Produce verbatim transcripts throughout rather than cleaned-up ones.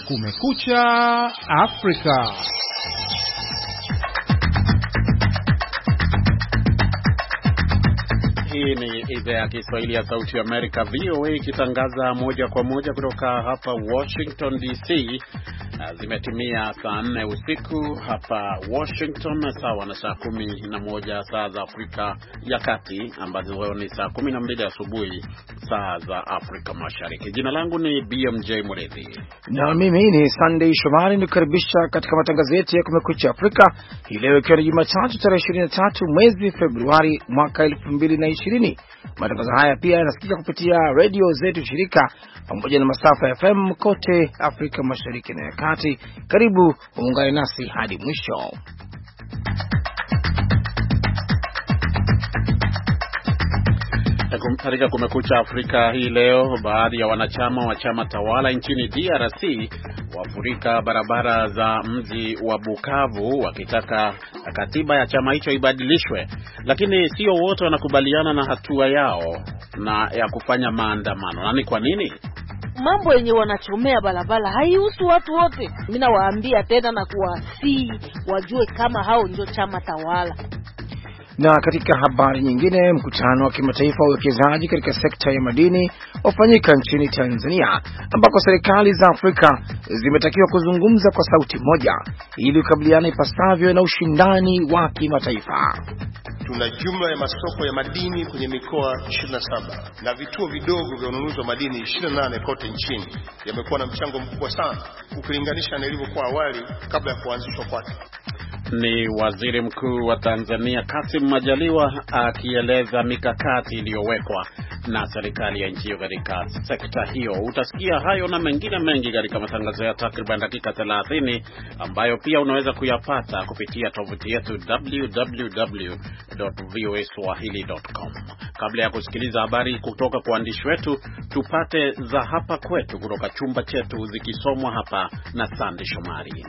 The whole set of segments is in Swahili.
Kumekucha Afrika. Hii ni idhaa ya Kiswahili ya Sauti ya Amerika, V O A, ikitangaza moja kwa moja kutoka hapa Washington D C. Zimetimia saa nne usiku hapa Washington, sawa na saa kumi na moja saa za Afrika ya Kati, ambazo ni saa kumi na mbili asubuhi saa za Afrika Mashariki. Jina langu ni B M J Muridhi. Na mimi ni Sunday Shomari, nikukaribisha katika matangazo yetu ya Kumekucha Afrika. Hii leo ikiwa ni Jumatatu tarehe ishirini na tatu mwezi Februari mwaka elfu mbili na ishirini. Matangazo haya pia yanasikika kupitia radio zetu shirika pamoja na masafa ya F M kote Afrika Mashariki na ya Kati. Karibu uungane nasi hadi mwisho. Katika Kumekucha Afrika hii leo, baadhi ya wanachama wa chama tawala nchini D R C wafurika barabara za mji wa Bukavu wakitaka katiba ya chama hicho ibadilishwe, lakini sio wote wanakubaliana na hatua yao na ya kufanya maandamano. Na ni kwa nini? Mambo yenye wanachomea barabara haihusu watu wote. Mimi nawaambia tena na kuwasihi wajue kama hao ndio chama tawala. Na katika habari nyingine, mkutano wa kimataifa wa uwekezaji katika sekta ya madini ufanyika nchini Tanzania, ambako serikali za Afrika zimetakiwa kuzungumza kwa sauti moja ili kukabiliana ipasavyo na ushindani wa kimataifa. Tuna jumla ya masoko ya madini kwenye mikoa ishirini na saba na vituo vidogo vya ununuzi wa madini ishirini na nane kote nchini. Yamekuwa na mchango mkubwa sana ukilinganisha na ilivyokuwa awali kabla ya kuanzishwa kwake. Ni Waziri Mkuu wa Tanzania Kassim Majaliwa akieleza mikakati iliyowekwa na serikali ya nchi hiyo katika sekta hiyo. Utasikia hayo na mengine mengi katika matangazo ya takriban dakika thelathini ambayo pia unaweza kuyapata kupitia tovuti yetu w w w dot v o a swahili dot com. Kabla ya kusikiliza habari kutoka kwa waandishi wetu, tupate za hapa kwetu kutoka chumba chetu zikisomwa hapa na Sandy Shomari.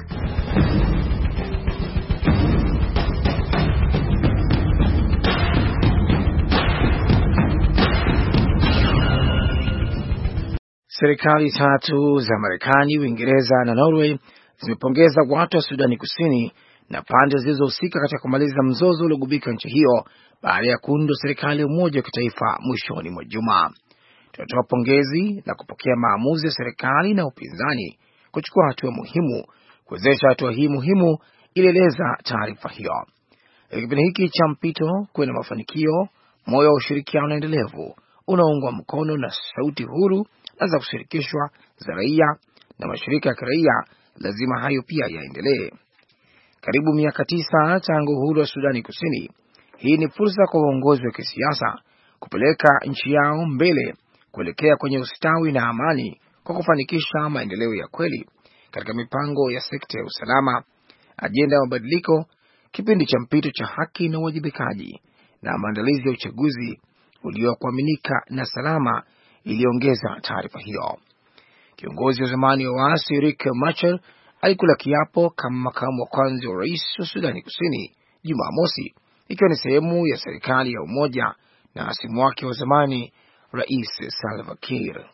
Serikali tatu za Marekani, Uingereza na Norway zimepongeza watu wa Sudani Kusini na pande zilizohusika katika kumaliza mzozo uliogubika nchi hiyo baada ya kuundwa serikali ya umoja wa kitaifa mwishoni mwa juma. Tunatoa pongezi na kupokea maamuzi ya serikali na upinzani kuchukua hatua muhimu kuwezesha hatua hii muhimu, ilieleza taarifa hiyo. Kipindi hiki cha mpito kuwe na mafanikio, moyo wa ushirikiano endelevu unaungwa mkono na sauti huru na za kushirikishwa za raia na mashirika ya kiraia, lazima hayo pia yaendelee. Karibu miaka tisa tangu uhuru wa Sudani Kusini, hii ni fursa kwa uongozi wa kisiasa kupeleka nchi yao mbele kuelekea kwenye ustawi na amani kwa kufanikisha maendeleo ya kweli katika mipango ya sekta ya usalama, ajenda ya mabadiliko, kipindi cha mpito cha haki na uwajibikaji na maandalizi ya uchaguzi uliokuaminika na salama, iliongeza taarifa hiyo. Kiongozi wa zamani wa waasi Riek Machar alikula kiapo kama makamu wa kwanza wa rais wa Sudani Kusini Jumamosi, ikiwa ni sehemu ya serikali ya umoja na hasimu wake wa zamani Rais Salva Kiir.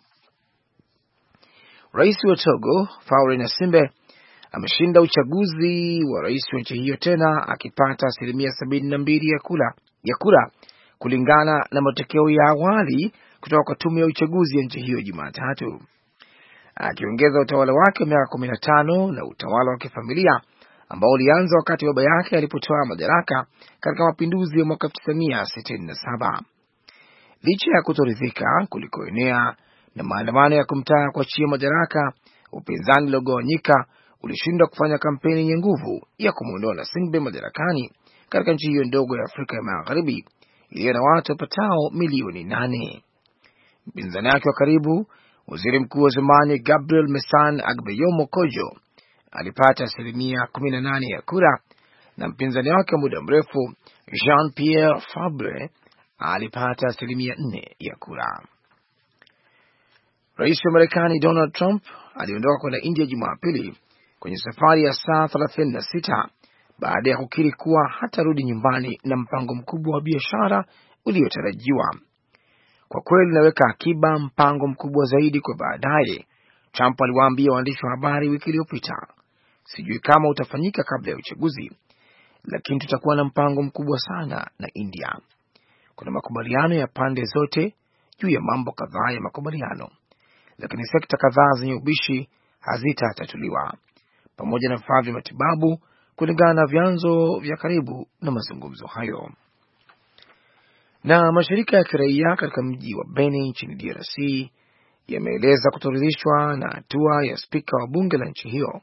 Rais wa Togo Faure Gnassingbe ameshinda uchaguzi wa rais wa nchi hiyo tena akipata asilimia sabini na mbili ya kura ya kura kulingana na matokeo ya awali kutoka kwa tume ya uchaguzi ya nchi hiyo Jumatatu. Akiongeza utawala wake miaka kumi na tano na utawala wa kifamilia ambao ulianza wakati baba yake alipotoa madaraka katika mapinduzi ya mwaka elfu tisa mia sitini na saba. Licha ya kutoridhika kulikoenea na maandamano ya kumtaka kuachia madaraka, upinzani uliogawanyika ulishindwa kufanya kampeni yenye nguvu ya kumuondoa Gnassingbe madarakani katika nchi hiyo ndogo ya Afrika ya Magharibi iliyo na watu wapatao milioni nane. Mpinzani wake wa karibu, waziri mkuu wa zamani Gabriel Messan Agbeyomo Kojo, alipata asilimia kumi na nane ya kura, na mpinzani wake wa muda mrefu Jean-Pierre Fabre alipata asilimia nne ya kura. Rais wa Marekani Donald Trump aliondoka kwenda India Jumapili kwenye safari ya saa thelathini na sita baada ya kukiri kuwa hatarudi nyumbani na mpango mkubwa wa biashara uliotarajiwa. Kwa kweli naweka akiba mpango mkubwa zaidi kwa baadaye, Trump aliwaambia waandishi wa habari wiki iliyopita, sijui kama utafanyika kabla ya uchaguzi, lakini tutakuwa na mpango mkubwa sana na India. Kuna makubaliano ya pande zote juu ya mambo kadhaa ya makubaliano, lakini sekta kadhaa zenye ubishi hazitatatuliwa, pamoja na vifaa vya matibabu, kulingana na vyanzo vya karibu na mazungumzo hayo. Na mashirika ya kiraia katika mji wa Beni nchini D R C yameeleza kutoridhishwa na hatua ya spika wa bunge la nchi hiyo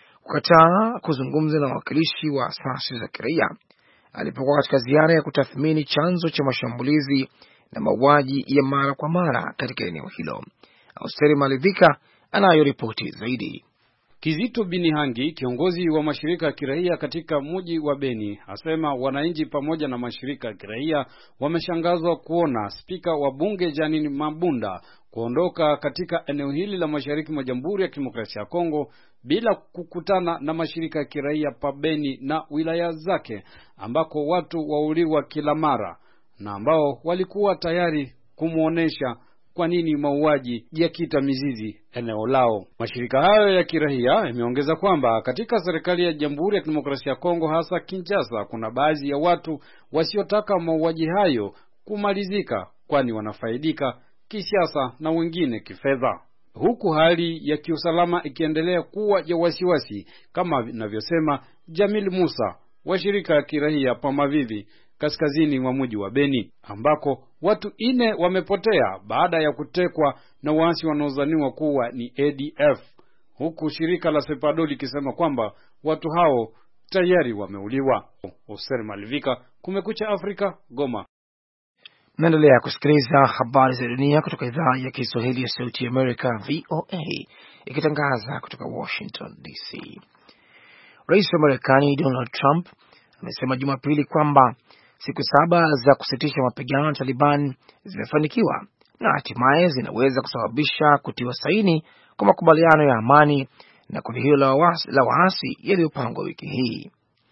kukataa kuzungumza na wawakilishi wa asasi za kiraia alipokuwa katika ziara ya kutathmini chanzo cha mashambulizi na mauaji ya mara kwa mara katika eneo hilo. Austeri Malivika anayo ripoti zaidi. Kizito Binihangi, kiongozi wa mashirika ya kiraia katika mji wa Beni, asema wananchi pamoja na mashirika ya kiraia wameshangazwa kuona spika wa bunge Janine Mabunda kuondoka katika eneo hili la mashariki mwa Jamhuri ya Kidemokrasia ya Kongo bila kukutana na mashirika ya kiraia pa Beni na wilaya zake ambako watu wauliwa kila mara na ambao walikuwa tayari kumuonesha kwa nini mauaji yakita mizizi eneo lao. Mashirika hayo ya kiraia yameongeza kwamba katika serikali ya Jamhuri ya Kidemokrasia ya Kongo, hasa Kinshasa, kuna baadhi ya watu wasiotaka mauaji hayo kumalizika, kwani wanafaidika kisiasa na wengine kifedha, huku hali ya kiusalama ikiendelea kuwa ya wasiwasi, kama ninavyosema Jamil Musa wa shirika ya kiraia pa Mavivi kaskazini mwa mji wa Beni, ambako watu ine wamepotea baada ya kutekwa na waasi wanaozaniwa kuwa ni A D F, huku shirika la Sepado likisema kwamba watu hao tayari wameuliwa. Oser Malivika, Kumekucha Afrika, Goma. Naendelea kusikiliza habari za dunia kutoka idhaa ya Kiswahili ya Sauti ya Amerika V O A ikitangaza kutoka Washington D C. Rais wa Marekani Donald Trump amesema Jumapili kwamba siku saba za kusitisha mapigano na Taliban zimefanikiwa na hatimaye zinaweza kusababisha kutiwa saini kwa makubaliano ya amani na kundi hilo la waasi yaliyopangwa wiki hii.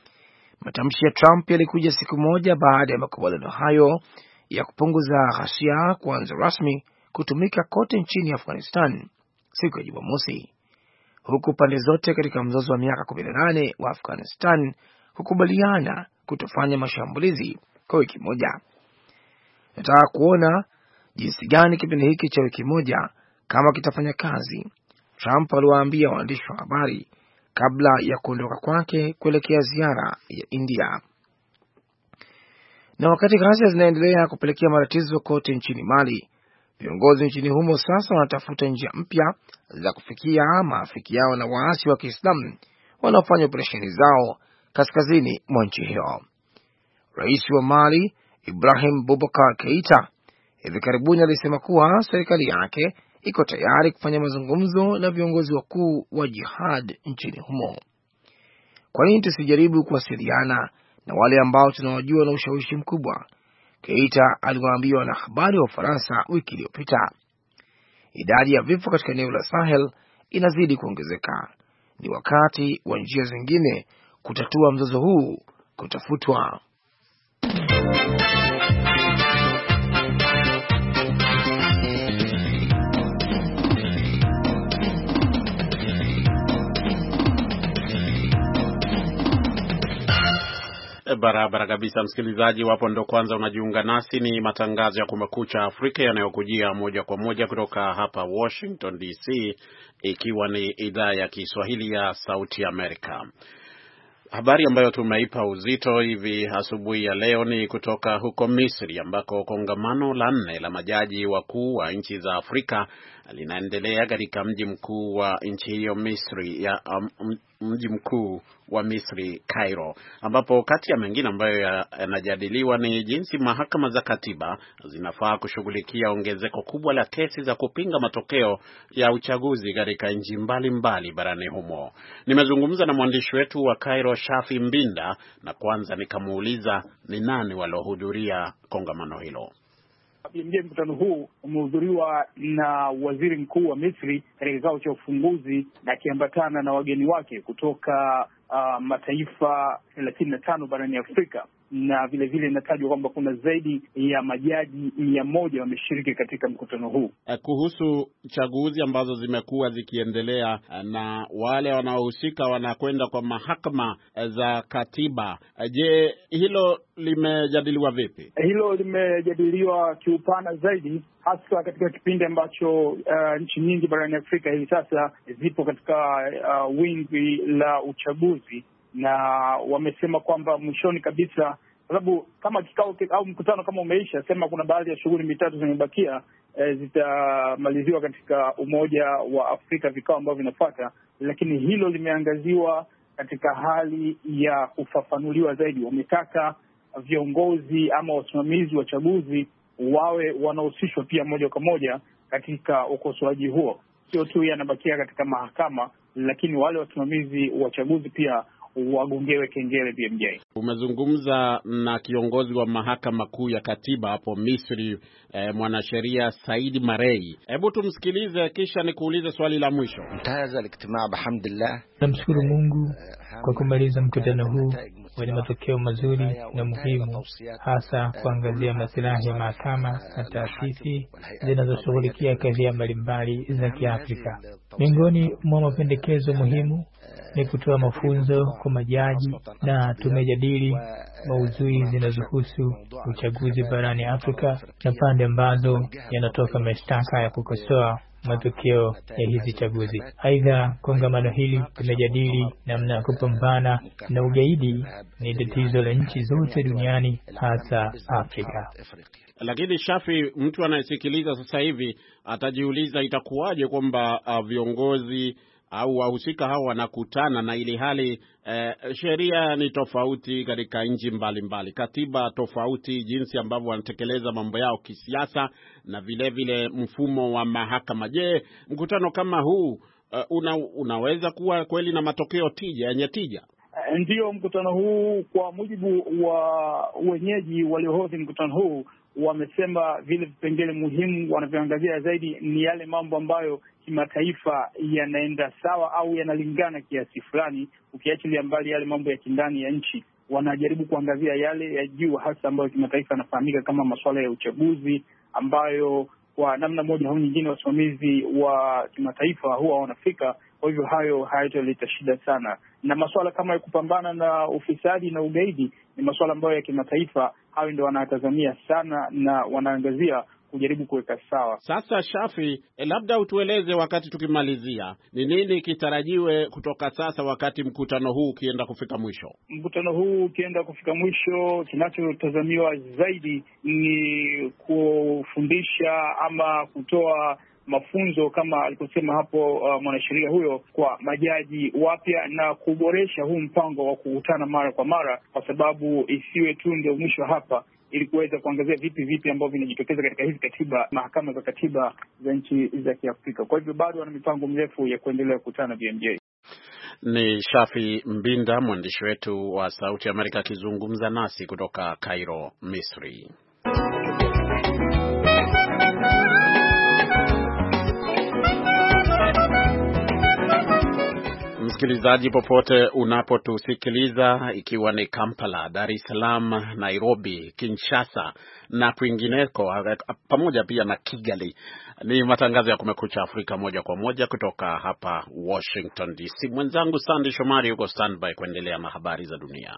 Matamshi ya Trump yalikuja siku moja baada ya makubaliano hayo ya kupunguza ghasia kuanza rasmi kutumika kote nchini Afghanistan siku ya Jumamosi, huku pande zote katika mzozo wa miaka kumi na nane wa Afghanistan hukubaliana kutofanya mashambulizi kwa wiki moja. Nataka kuona jinsi gani kipindi hiki cha wiki moja kama kitafanya kazi, Trump aliwaambia waandishi wa habari kabla ya kuondoka kwake kuelekea ziara ya India. Na wakati ghasia zinaendelea kupelekea matatizo kote nchini Mali, viongozi nchini humo sasa wanatafuta njia mpya za kufikia maafikiano na waasi wa Kiislamu wanaofanya operesheni zao kaskazini mwa nchi hiyo. Rais wa Mali Ibrahim Boubacar Keita hivi karibuni alisema kuwa serikali yake iko tayari kufanya mazungumzo na viongozi wakuu wa jihad nchini humo. Kwa nini tusijaribu kuwasiliana na wale ambao tunawajua na ushawishi mkubwa? Keita aliwaambia wanahabari wa Ufaransa wiki iliyopita. Idadi ya vifo katika eneo la Sahel inazidi kuongezeka. Ni wakati wa njia zingine kutatua mzozo huu kutafutwa. Barabara kabisa, msikilizaji, wapo ndo kwanza unajiunga nasi, ni matangazo ya Kumekucha Afrika yanayokujia moja kwa moja kutoka hapa Washington D C, ikiwa ni idhaa ya Kiswahili ya Sauti Amerika. Habari ambayo tumeipa uzito hivi asubuhi ya leo ni kutoka huko Misri, ambako kongamano la nne la majaji wakuu wa nchi za Afrika linaendelea katika mji mkuu wa nchi hiyo Misri ya um, mji mkuu wa Misri Cairo, ambapo kati ya mengine ambayo yanajadiliwa ni jinsi mahakama za katiba zinafaa kushughulikia ongezeko kubwa la kesi za kupinga matokeo ya uchaguzi katika nchi mbalimbali barani humo. Nimezungumza na mwandishi wetu wa Cairo Shafi Mbinda, na kwanza nikamuuliza ni nani walohudhuria kongamano hilo. Mkutano huu umehudhuriwa na waziri mkuu wa Misri katika kikao cha ufunguzi na kiambatana na wageni wake kutoka uh, mataifa thelathini na tano barani Afrika. na vile vile inatajwa kwamba kuna zaidi ya majaji mia moja wameshiriki katika mkutano huu. Kuhusu chaguzi ambazo zimekuwa zikiendelea na wale wanaohusika wanakwenda kwa mahakama za katiba, je, hilo limejadiliwa vipi? Hilo limejadiliwa kiupana zaidi, hasa katika kipindi ambacho uh, nchi nyingi barani Afrika hivi sasa zipo katika uh, wingi la uchaguzi, na wamesema kwamba mwishoni kabisa, kwa sababu kama kikao au mkutano kama umeisha, sema kuna baadhi ya shughuli mitatu zimebakia, e, zitamaliziwa katika Umoja wa Afrika, vikao ambavyo vinafuata, lakini hilo limeangaziwa katika hali ya kufafanuliwa zaidi. Wametaka viongozi ama wasimamizi wa chaguzi wawe wanahusishwa pia moja kwa moja katika ukosoaji huo, sio tu yanabakia katika mahakama, lakini wale wasimamizi wa chaguzi pia wagongewe kengele. B M J, umezungumza na kiongozi wa mahakama kuu ya katiba hapo Misri, eh, mwanasheria Saidi Marei. Hebu tumsikilize kisha nikuulize swali la mwisho. Namshukuru Mungu kwa kumaliza mkutano huu wenye matokeo mazuri na muhimu, hasa kuangazia maslahi ya mahakama na taasisi zinazoshughulikia kadhia mbalimbali za Kiafrika. Miongoni mwa mapendekezo muhimu ni kutoa mafunzo kwa majaji, na tumejadili maudhui zinazohusu uchaguzi barani Afrika na pande ambazo yanatoka mashtaka ya kukosoa matokeo ya hizi chaguzi. Aidha, kongamano hili tumejadili namna ya kupambana na ugaidi, ni tatizo la nchi zote duniani, hasa Afrika. Lakini Shafi, mtu anayesikiliza sasa hivi atajiuliza itakuwaje kwamba uh, viongozi au wahusika hao wanakutana na ili hali eh, sheria ni tofauti katika nchi mbalimbali, katiba tofauti, jinsi ambavyo wanatekeleza mambo yao kisiasa na vile vile mfumo wa mahakama. Je, mkutano kama huu uh, una, unaweza kuwa kweli na matokeo tija yenye tija? Ndiyo, mkutano huu kwa mujibu wa wenyeji waliohodhi mkutano huu wamesema vile vipengele muhimu wanavyoangazia zaidi ni yale mambo ambayo kimataifa yanaenda sawa au yanalingana kiasi fulani, ukiachilia mbali yale mambo ya kindani ya nchi. Wanajaribu kuangazia yale ya juu hasa ambayo kimataifa yanafahamika kama masuala ya uchaguzi, ambayo kwa namna moja au nyingine wasimamizi wa kimataifa huwa wanafika. Kwa hivyo hayo hayatoleta shida sana, na masuala kama ya kupambana na ufisadi na ugaidi ni masuala ambayo ya kimataifa, hayo ndio wanatazamia sana na wanaangazia kujaribu kuweka sawa. Sasa Shafi, eh, labda utueleze wakati tukimalizia, ni nini kitarajiwe kutoka sasa wakati mkutano huu ukienda kufika mwisho? Mkutano huu ukienda kufika mwisho, kinachotazamiwa zaidi ni kufundisha ama kutoa mafunzo kama aliposema hapo uh, mwanasheria huyo, kwa majaji wapya na kuboresha huu mpango wa kukutana mara kwa mara, kwa sababu isiwe tu ndio mwisho hapa, ili kuweza kuangazia vipi vipi ambavyo vinajitokeza katika hizi katiba, mahakama za katiba za nchi za Kiafrika. Kwa hivyo bado wana mipango mirefu ya kuendelea kukutana. B M J. Ni Shafi Mbinda, mwandishi wetu wa Sauti ya Amerika, akizungumza nasi kutoka Cairo, Misri. Msikilizaji popote unapotusikiliza, ikiwa ni Kampala, Dar es Salaam, Nairobi, Kinshasa na kwingineko, pamoja pia na Kigali, ni matangazo ya Kumekucha Afrika moja kwa moja kutoka hapa Washington D C. Mwenzangu Sandy Shomari yuko standby kuendelea na habari za dunia.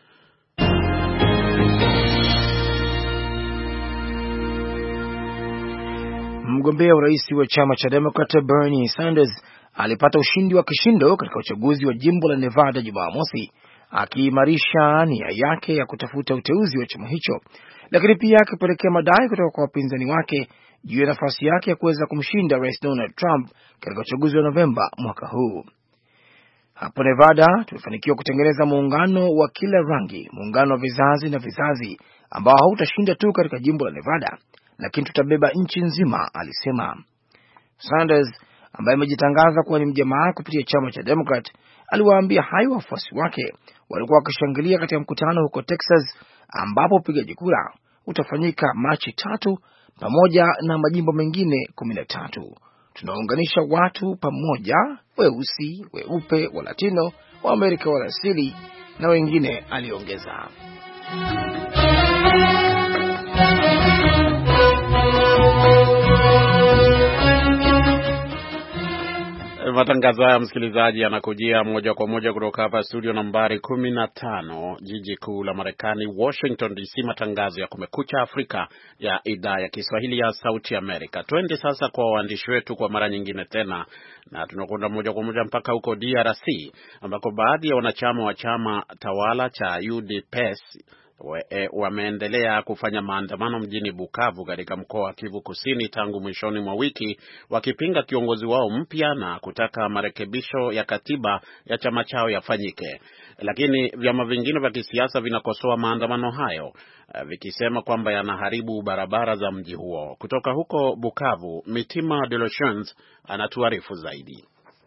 Mgombea urais wa chama cha Democrat Bernie Sanders alipata ushindi wa kishindo katika uchaguzi wa jimbo la Nevada Jumamosi, akiimarisha nia yake ya kutafuta uteuzi wa chama hicho, lakini pia akipelekea madai kutoka kwa wapinzani wake juu ya nafasi yake ya kuweza kumshinda Rais Donald Trump katika uchaguzi wa Novemba mwaka huu. Hapo Nevada tumefanikiwa kutengeneza muungano wa kila rangi, muungano wa vizazi na vizazi ambao hautashinda tu katika jimbo la Nevada, lakini tutabeba nchi nzima, alisema. Sanders, ambaye amejitangaza kuwa ni mjamaa kupitia chama cha Democrat, aliwaambia hayo wafuasi wake walikuwa wakishangilia katika mkutano huko Texas, ambapo upigaji kura utafanyika Machi tatu pamoja na majimbo mengine kumi na tatu. Tunaunganisha watu pamoja, weusi, weupe, wa Latino, wa Amerika wa asili na wengine, aliongeza. Matangazo haya msikilizaji yanakujia moja kwa moja kutoka hapa studio nambari kumi na tano jiji kuu la Marekani, Washington D C. Matangazo ya Kumekucha Afrika ya idhaa ya Kiswahili ya Sauti Amerika. Twende sasa kwa waandishi wetu kwa mara nyingine tena, na tunakwenda moja kwa moja mpaka huko D R C ambako baadhi ya wanachama wa chama tawala cha U D P S wameendelea kufanya maandamano mjini Bukavu katika mkoa wa Kivu Kusini tangu mwishoni mwa wiki, wakipinga kiongozi wao mpya na kutaka marekebisho ya katiba ya chama chao yafanyike. Lakini vyama vingine vya kisiasa vinakosoa maandamano hayo, vikisema kwamba yanaharibu barabara za mji huo. Kutoka huko Bukavu, Mitima de Lochens anatuarifu zaidi.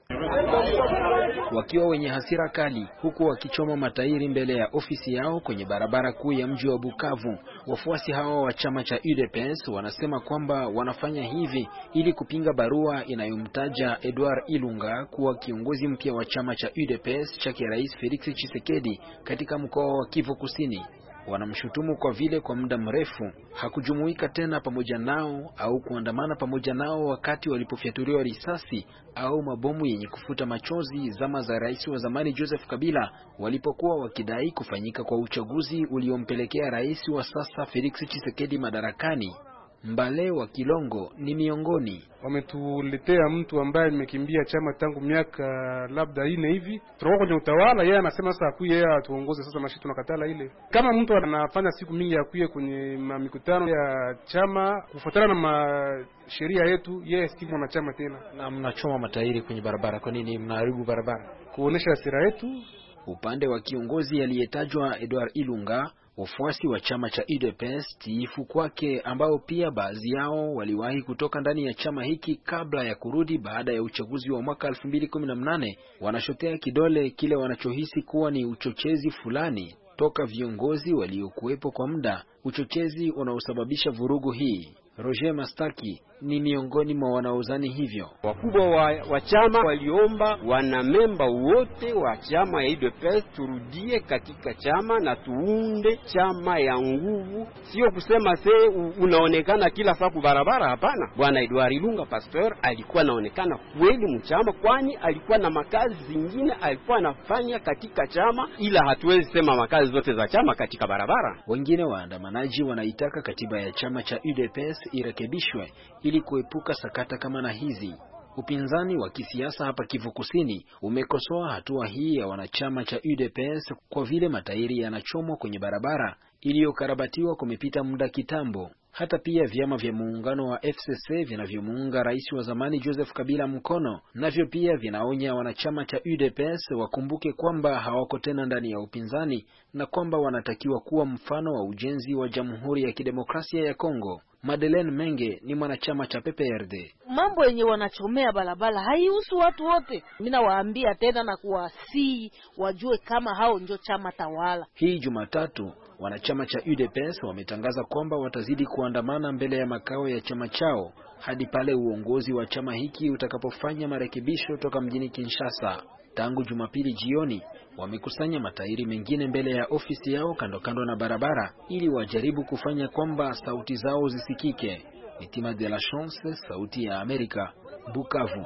Wakiwa wenye hasira kali huku wakichoma matairi mbele ya ofisi yao kwenye barabara kuu ya mji wa Bukavu, wafuasi hao wa chama cha U D P S wanasema kwamba wanafanya hivi ili kupinga barua inayomtaja Edouard Ilunga kuwa kiongozi mpya wa chama cha U D P S chake Rais Felix Tshisekedi katika mkoa wa Kivu Kusini. Wanamshutumu kwa vile kwa muda mrefu hakujumuika tena pamoja nao au kuandamana pamoja nao wakati walipofyatuliwa risasi au mabomu yenye kufuta machozi zama za rais wa zamani Joseph Kabila walipokuwa wakidai kufanyika kwa uchaguzi uliompelekea rais wa sasa Felix Tshisekedi madarakani. Mbale wa Kilongo ni miongoni. Wametuletea mtu ambaye nimekimbia chama tangu miaka labda ine hivi. Tunakuwa kwenye utawala, yeye anasema sasa akuye yeye atuongoze, sasa mashi tunakatala ile. Kama mtu anafanya siku mingi akuye kwenye mikutano ya chama kufuatana na sheria yetu, yeye si mwanachama tena. Na mnachoma matairi kwenye barabara, kwa nini mnaharibu barabara? Kuonesha hasira yetu. Upande wa kiongozi aliyetajwa Edouard Ilunga, wafuasi wa chama cha U D P S tiifu kwake, ambao pia baadhi yao waliwahi kutoka ndani ya chama hiki kabla ya kurudi baada ya uchaguzi wa mwaka elfu mbili kumi na nane, wanashotea kidole kile wanachohisi kuwa ni uchochezi fulani toka viongozi waliokuwepo kwa muda, uchochezi unaosababisha vurugu hii. Roger Mastaki ni miongoni mwa wanaozani hivyo. Wakubwa wa, wa chama waliomba wanamemba wote wa chama ya U D P S turudie katika chama na tuunde chama ya nguvu, sio kusema se unaonekana kila saa kwa barabara. Hapana, bwana Edouard Ilunga Pasteur alikuwa anaonekana kweli mchama, kwani alikuwa na makazi zingine alikuwa anafanya katika chama, ila hatuwezi sema makazi zote za chama katika barabara. Wengine waandamanaji wanaitaka katiba ya chama cha U D P S irekebishwe ili kuepuka sakata kama na hizi. Upinzani wa kisiasa hapa Kivu Kusini umekosoa hatua hii ya wanachama cha U D P S kwa vile matairi yanachomwa kwenye barabara iliyokarabatiwa kumepita muda kitambo. Hata pia vyama vya muungano wa F C C vinavyomuunga rais wa zamani Joseph Kabila mkono navyo pia vinaonya wanachama cha U D P S wakumbuke kwamba hawako tena ndani ya upinzani na kwamba wanatakiwa kuwa mfano wa ujenzi wa Jamhuri ya Kidemokrasia ya Kongo. Madeleine Menge ni mwanachama cha P P R D. Mambo yenye wanachomea balabala haihusu watu wote. Mimi nawaambia tena na kuwasii wajue kama hao ndio chama tawala. Hii Jumatatu wanachama cha U D P S wametangaza kwamba watazidi kuandamana mbele ya makao ya chama chao hadi pale uongozi wa chama hiki utakapofanya marekebisho toka mjini Kinshasa. Tangu Jumapili jioni wamekusanya matairi mengine mbele ya ofisi yao kando kando na barabara ili wajaribu kufanya kwamba sauti zao zisikike. Mitima de la Chance, Sauti ya Amerika, Bukavu.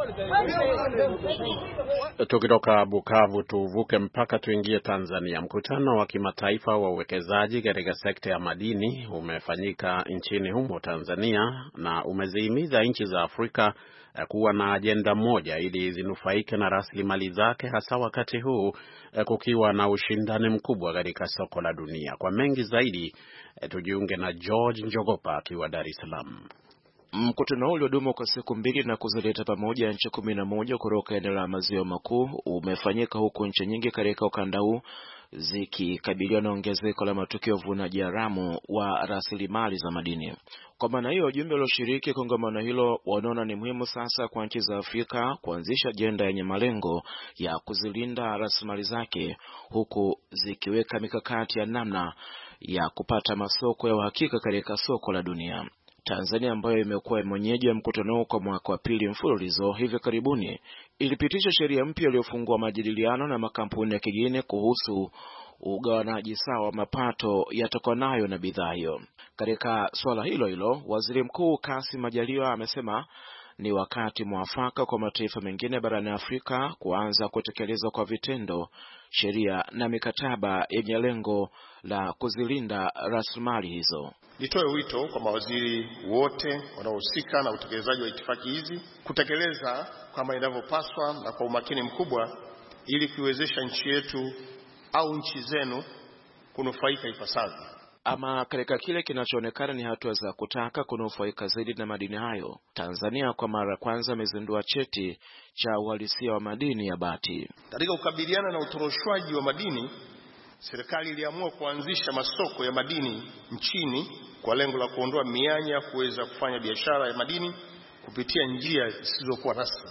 Tukitoka Bukavu tuvuke mpaka tuingie Tanzania. Mkutano wa kimataifa wa uwekezaji katika sekta ya madini umefanyika nchini humo Tanzania na umezihimiza nchi za Afrika kuwa na ajenda moja ili zinufaike na rasilimali zake, hasa wakati huu kukiwa na ushindani mkubwa katika soko la dunia. Kwa mengi zaidi tujiunge na George Njogopa akiwa Dar es Salaam. Mkutano huu uliodumu kwa siku mbili na kuzileta pamoja nchi kumi na moja kutoka eneo la maziwa makuu umefanyika huku nchi nyingi katika ukanda huu zikikabiliwa na ongezeko la matukio uvunaji haramu wa rasilimali za madini. Kwa maana hiyo, wajumbe walioshiriki kongamano hilo wanaona ni muhimu sasa kwa nchi za Afrika kuanzisha ajenda yenye malengo ya kuzilinda rasilimali zake, huku zikiweka mikakati ya namna ya kupata masoko ya uhakika katika soko la dunia. Tanzania ambayo imekuwa mwenyeji wa mkutano kwa mwaka wa pili mfululizo, hivi karibuni ilipitisha sheria mpya iliyofungua majadiliano na makampuni ya kigeni kuhusu ugawanaji sawa mapato yatokanayo na bidhaa hiyo. Katika swala hilo hilo, Waziri Mkuu Kassim Majaliwa amesema ni wakati mwafaka kwa mataifa mengine barani Afrika kuanza kutekeleza kwa vitendo sheria na mikataba yenye lengo la kuzilinda rasilimali hizo. Nitoe wito kwa mawaziri wote wanaohusika na utekelezaji wa itifaki hizi kutekeleza kama inavyopaswa na kwa umakini mkubwa ili kuiwezesha nchi yetu au nchi zenu kunufaika ipasavyo. Ama katika kile kinachoonekana ni hatua za kutaka kunufaika zaidi na madini hayo, Tanzania kwa mara ya kwanza imezindua cheti cha uhalisia wa madini ya bati. Katika kukabiliana na utoroshwaji wa madini, serikali iliamua kuanzisha masoko ya madini nchini kwa lengo la kuondoa mianya kuweza kufanya biashara ya madini kupitia njia zisizokuwa rasmi.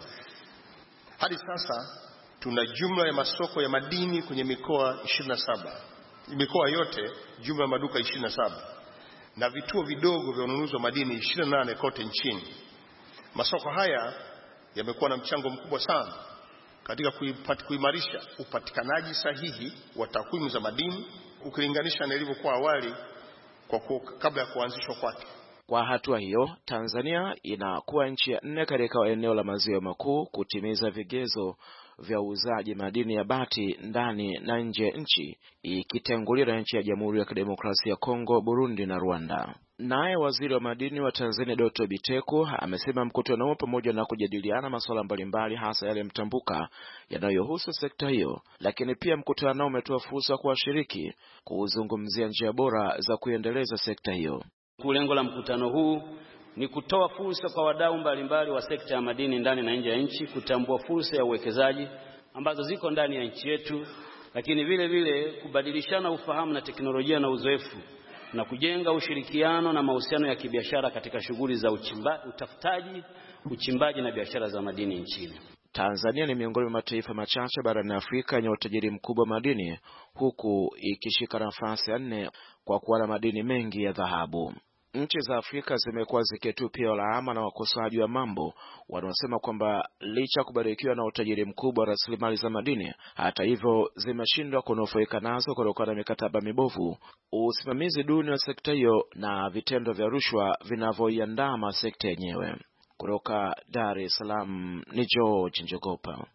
Hadi sasa tuna jumla ya masoko ya madini kwenye mikoa ishirini na saba. Mikoa yote jumla ya maduka ishirini na saba na vituo vidogo vya ununuzi wa madini ishirini na nane kote nchini. Masoko haya yamekuwa na mchango mkubwa sana katika kuimarisha upatikanaji sahihi wa takwimu za madini ukilinganisha na ilivyokuwa awali kwa kabla ya kuanzishwa kwake. Kwa hatua hiyo, Tanzania inakuwa nchi ya nne katika eneo la maziwa makuu kutimiza vigezo vya uuzaji madini ya bati ndani na nje ya nchi, ikitenguliwa na nchi ya Jamhuri ya Kidemokrasia ya Kongo, Burundi na Rwanda. Naye waziri wa madini wa Tanzania Doto Biteko amesema mkutano huo pamoja na kujadiliana masuala mbalimbali hasa yale mtambuka yanayohusu sekta hiyo, lakini pia mkutano umetoa fursa kwa washiriki kuzungumzia njia bora za kuendeleza sekta hiyo. Lengo la mkutano huu ni kutoa fursa kwa wadau mbalimbali wa sekta ya madini ndani na nje ya nchi kutambua fursa ya uwekezaji ambazo ziko ndani ya nchi yetu, lakini vile vile kubadilishana ufahamu na teknolojia na uzoefu na kujenga ushirikiano na mahusiano ya kibiashara katika shughuli za uchimbaji, utafutaji, uchimbaji na biashara za madini nchini. Tanzania ni miongoni mwa mataifa machache barani Afrika yenye utajiri mkubwa madini, huku ikishika nafasi ya nne kwa kuwa na madini mengi ya dhahabu. Nchi za Afrika zimekuwa zikitupia lawama na wakosoaji wa mambo wanaosema kwamba licha kubarikiwa na utajiri mkubwa wa rasilimali za madini, hata hivyo zimeshindwa kunufaika nazo kutokana na mikataba mibovu, usimamizi duni wa sekta hiyo na vitendo vya rushwa vinavyoiandama sekta yenyewe. Kutoka Dar es Salaam ni George Njogopa.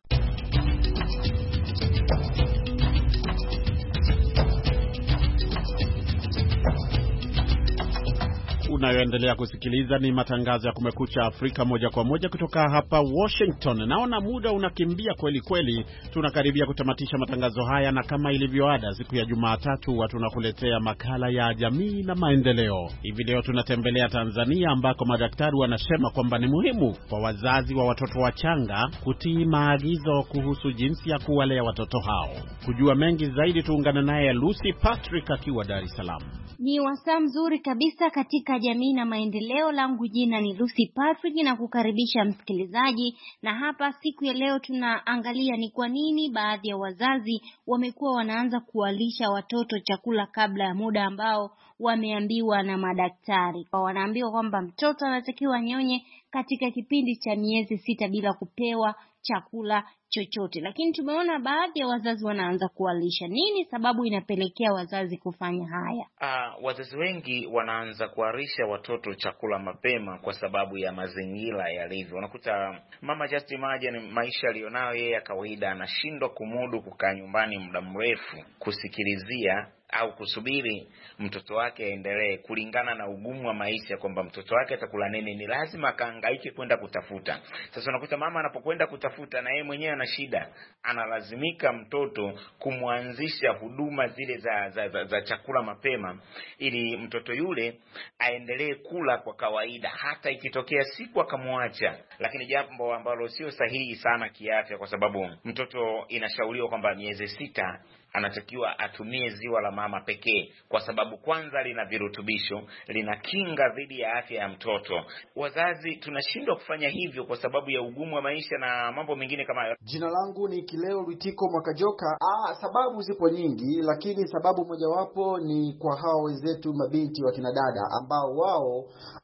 Unayoendelea kusikiliza ni matangazo ya Kumekucha Afrika moja kwa moja kutoka hapa Washington. Naona muda unakimbia kweli kweli. Tunakaribia kutamatisha matangazo haya, na kama ilivyoada siku ya Jumatatu wa tunakuletea makala ya jamii na maendeleo. Hivi leo tunatembelea Tanzania ambako madaktari wanasema kwamba ni muhimu kwa wazazi wa watoto wachanga kutii maagizo kuhusu jinsi ya kuwalea watoto hao. Kujua mengi zaidi tuungane naye Lucy Patrick akiwa Dar es Salaam. Ni wasaa mzuri kabisa katika jamii na maendeleo. Langu jina ni Lucy Patrick na kukaribisha msikilizaji, na hapa siku ya leo tunaangalia ni kwa nini baadhi ya wazazi wamekuwa wanaanza kuwalisha watoto chakula kabla ya muda ambao wameambiwa na madaktari. Kwa wanaambiwa kwamba mtoto anatakiwa nyonye katika kipindi cha miezi sita bila kupewa chakula chochote, lakini tumeona baadhi ya wazazi wanaanza kuwalisha. Nini sababu inapelekea wazazi kufanya haya? Uh, wazazi wengi wanaanza kuwalisha watoto chakula mapema kwa sababu ya mazingira yalivyo. Unakuta mama just imagine maisha alionayo yeye ya kawaida, anashindwa kumudu kukaa nyumbani muda mrefu kusikilizia au kusubiri mtoto wake aendelee kulingana na ugumu wa maisha, kwamba mtoto wake atakula nini, ni lazima kaangaike kwenda kutafuta. Sasa unakuta mama anapokwenda kutafuta na yeye mwenyewe ana shida, analazimika mtoto kumwanzisha huduma zile za, za, za, za chakula mapema ili mtoto yule aendelee kula kwa kawaida hata ikitokea siku akamwacha. Lakini jambo ambalo sio sahihi sana kiafya, kwa sababu mtoto inashauriwa kwamba miezi sita anatakiwa atumie ziwa la mama pekee, kwa sababu kwanza lina virutubisho, lina kinga dhidi ya afya ya mtoto. Wazazi tunashindwa kufanya hivyo kwa sababu ya ugumu wa maisha na mambo mengine kama hayo. Jina langu ni Kileo Lwitiko Mwakajoka. Ah, sababu zipo nyingi, lakini sababu mojawapo ni kwa hao wenzetu mabinti wa kinadada ambao wao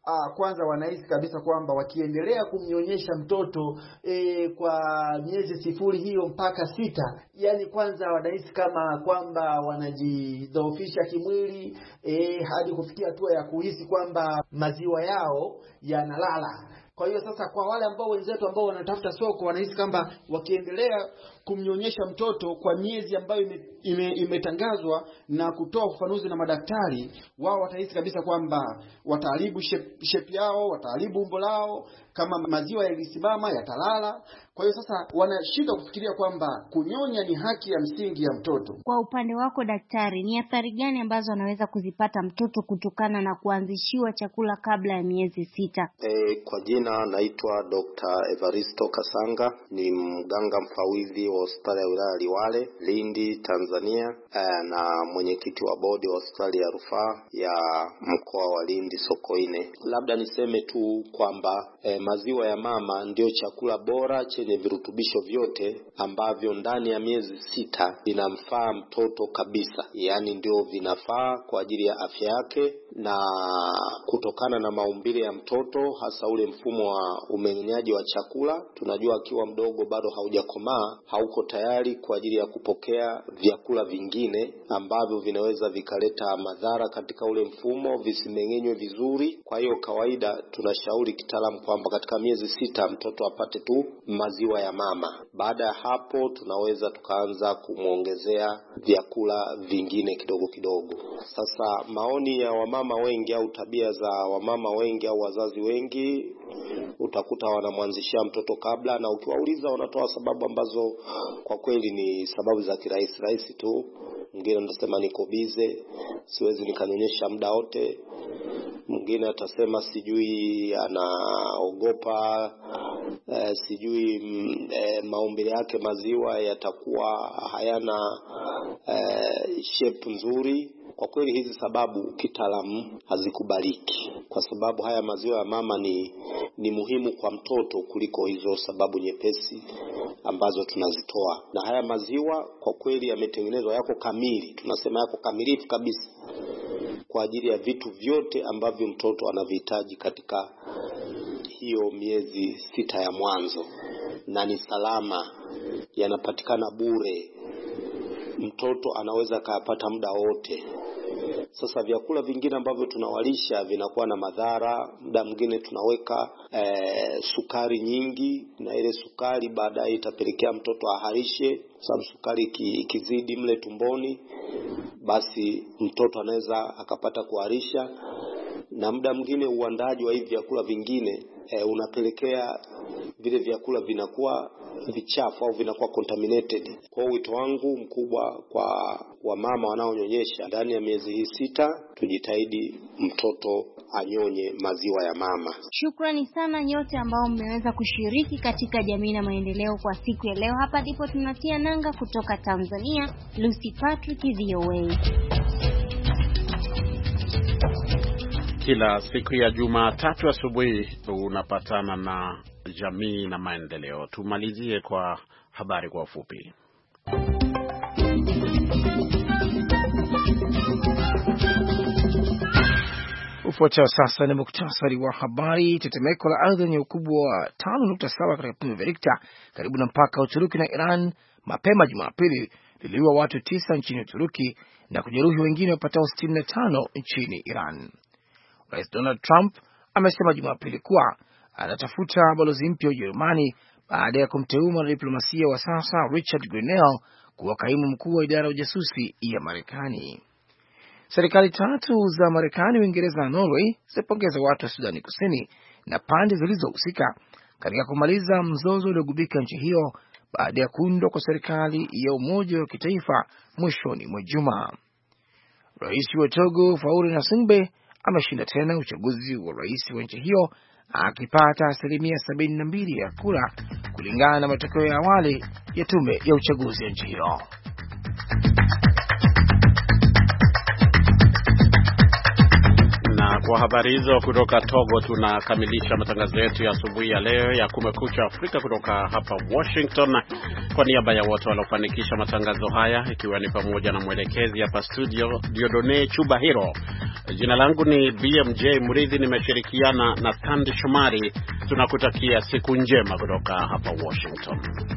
Uh, kwanza wanahisi kabisa kwamba wakiendelea kumnyonyesha mtoto e, kwa miezi sifuri hiyo mpaka sita, yani kwanza wanahisi kama kwamba wanajidhoofisha kimwili e, hadi kufikia hatua ya kuhisi kwamba maziwa yao yanalala. Kwa hiyo sasa kwa wale ambao wenzetu ambao wanatafuta soko wanahisi kwamba wakiendelea kumnyonyesha mtoto kwa miezi ambayo imetangazwa ime, ime na kutoa ufafanuzi na madaktari, wao watahisi kabisa kwamba wataharibu shape, shape yao, wataharibu umbo lao, kama maziwa yalisimama yatalala. Kwa hiyo sasa wanashindwa kufikiria kwamba kunyonya ni haki ya msingi ya mtoto. Kwa upande wako daktari, ni athari gani ambazo anaweza kuzipata mtoto kutokana na kuanzishiwa chakula kabla ya miezi sita? E, kwa jina naitwa Doctor Evaristo Kasanga, ni mganga mfawidhi wa hospitali ya wilaya Liwale, Lindi, Tanzania, e, na mwenyekiti wa bodi wa hospitali ya rufaa ya mkoa wa Lindi Sokoine. Labda niseme tu kwamba e, maziwa ya mama ndio chakula bora chenye virutubisho vyote ambavyo ndani ya miezi sita vinamfaa mtoto kabisa. Yaani ndio vinafaa kwa ajili ya afya yake, na kutokana na maumbile ya mtoto, hasa ule mfumo wa umeng'enyaji wa chakula, tunajua akiwa mdogo bado haujakomaa, hauko tayari kwa ajili ya kupokea vyakula vingine ambavyo vinaweza vikaleta madhara katika ule mfumo, visimeng'enywe vizuri. Kwa hiyo kawaida tunashauri kitaalamu kwamba katika miezi sita mtoto apate tu maziwa ya mama. Baada ya hapo tunaweza tukaanza kumuongezea vyakula vingine kidogo kidogo. Sasa maoni ya wamama wengi au tabia za wamama wengi au wazazi wengi, utakuta wanamwanzishia mtoto kabla, na ukiwauliza wanatoa sababu ambazo kwa kweli ni sababu za kirahisi rahisi tu. Mwingine anasema niko bize, siwezi nikanyonyesha muda wote. Mwingine atasema sijui anaogopa, e, sijui e, maumbile yake maziwa yatakuwa hayana e, shape nzuri. Kwa kweli hizi sababu kitaalamu hazikubaliki, kwa sababu haya maziwa ya mama ni ni muhimu kwa mtoto kuliko hizo sababu nyepesi ambazo tunazitoa. Na haya maziwa kwa kweli yametengenezwa, yako kamili, tunasema yako kamilifu kabisa kwa ajili ya vitu vyote ambavyo mtoto anavihitaji katika hiyo miezi sita ya mwanzo, na ni salama, yanapatikana bure, mtoto anaweza kayapata muda wote. Sasa vyakula vingine ambavyo tunawalisha vinakuwa na madhara. Muda mwingine tunaweka e, sukari nyingi, na ile sukari baadaye itapelekea mtoto aharishe, sababu sukari ikizidi mle tumboni basi mtoto anaweza akapata kuharisha. Na muda mwingine uandaji wa hivi vyakula vingine e, unapelekea vile vyakula vinakuwa vichafu au vinakuwa contaminated. Kwa wito wangu mkubwa kwa wamama wanaonyonyesha, ndani ya miezi hii sita tujitahidi mtoto anyonye maziwa ya mama. Shukrani sana nyote ambao mmeweza kushiriki katika Jamii na Maendeleo kwa siku ya leo. Hapa ndipo tunatia nanga. Kutoka Tanzania, Lucy Patrick, V O A. Kila siku ya Jumatatu asubuhi unapatana na Jamii na Maendeleo. Tumalizie kwa habari kwa ufupi. Ufuatao sasa ni muktasari wa habari. Tetemeko la ardhi lenye ukubwa wa tano nukta saba katika vipimo vya Richter karibu na mpaka wa Uturuki na Iran mapema Jumapili liliua watu tisa nchini Uturuki na kujeruhi wengine wapatao sitini na tano nchini Iran. Rais Donald Trump amesema Jumapili kuwa anatafuta balozi mpya wa Ujerumani baada ya kumteua mwanadiplomasia wa sasa Richard Grenell kuwa kaimu mkuu wa idara ya ujasusi ya Marekani. Serikali tatu za Marekani, Uingereza na Norway zimepongeza watu wa Sudani Kusini na pande zilizohusika katika kumaliza mzozo uliogubika nchi hiyo baada ya kuundwa kwa serikali ya umoja wa kitaifa mwishoni mwa juma. Rais wa Togo Faure Gnassingbé ameshinda tena uchaguzi wa rais wa nchi hiyo akipata asilimia sabini na mbili ya kura kulingana na matokeo ya awali ya tume ya uchaguzi ya nchi hiyo. Na kwa habari hizo kutoka Togo tunakamilisha matangazo yetu ya asubuhi ya leo ya Kumekucha Afrika kutoka hapa Washington. Kwa niaba ya wote waliofanikisha matangazo haya, ikiwa ni pamoja na mwelekezi hapa studio Diodone Chubahiro, jina langu ni B M J Murithi, nimeshirikiana na Thandi Shomari. Tunakutakia siku njema kutoka hapa Washington.